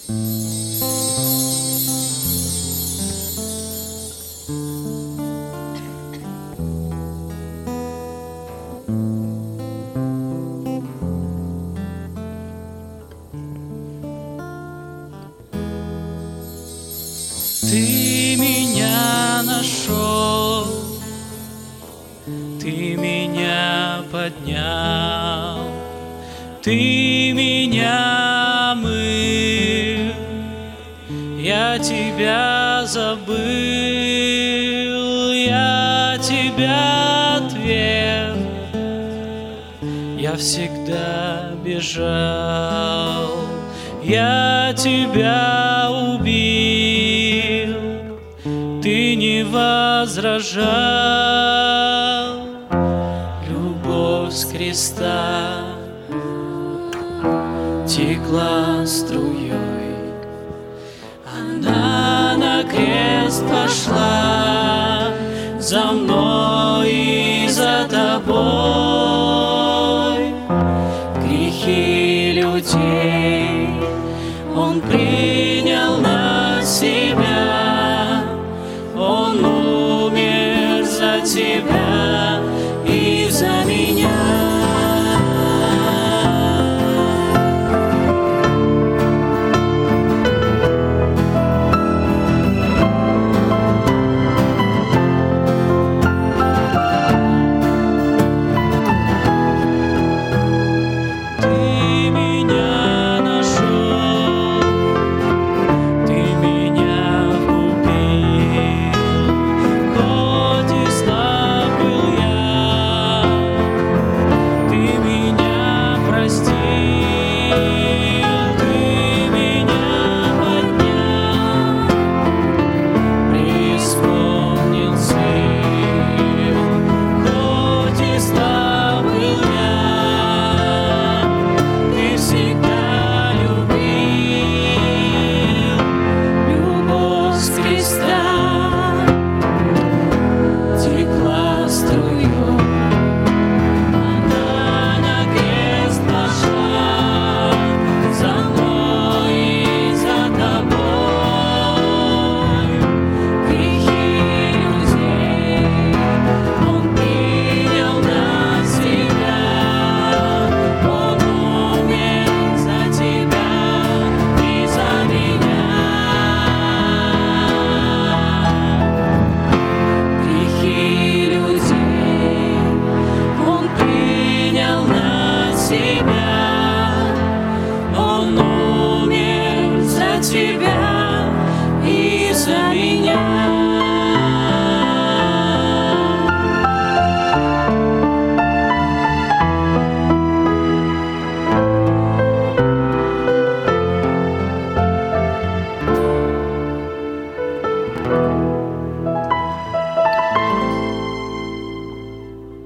Ты меня нашел, ты меня поднял, ты меня омыл, я тебя забыл, я тебя отверг, я всегда бежал, я тебя убил. Ты не возражал, любовь с креста текла струей, она на крест пошла за мной и за тобой. Грехи людей Он принял на себя, Он умер за тебя и за меня. Он умер за тебя.